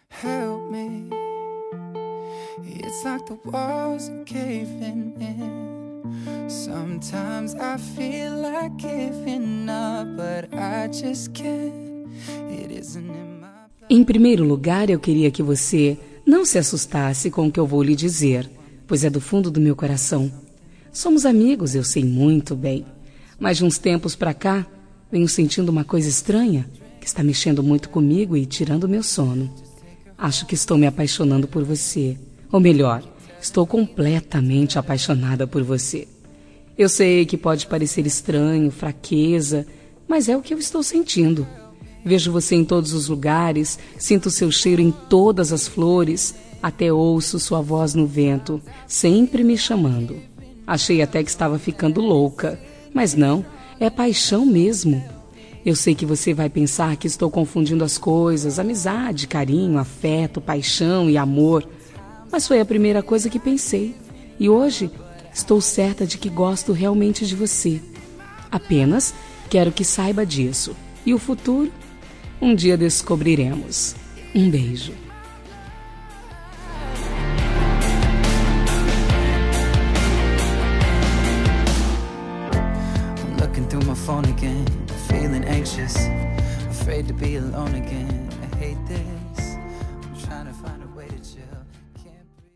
help me. It's like the walls are caving in. Sometimes I feel like giving up, but I just can't. It isn't in my blood. Em primeiro lugar, eu queria que você não se assustasse com o que eu vou lhe dizer, pois é do fundo do meu coração. Somos amigos, eu sei muito bem. Mas de uns tempos pra cá, venho sentindo uma coisa estranha, que está mexendo muito comigo e tirando o meu sono. Acho que estou me apaixonando por você. Ou melhor, estou completamente apaixonada por você. Eu sei que pode parecer estranho, fraqueza, mas é o que eu estou sentindo. Vejo você em todos os lugares, sinto seu cheiro em todas as flores, até ouço sua voz no vento, sempre me chamando. Achei até que estava ficando louca, mas não, é paixão mesmo. Eu sei que você vai pensar que estou confundindo as coisas, amizade, carinho, afeto, paixão e amor. Mas foi a primeira coisa que pensei. E hoje estou certa de que gosto realmente de você. Apenas quero que saiba disso. E o futuro? Um dia descobriremos. Um beijo. I'm looking through my phone again, feeling anxious, afraid to be alone again.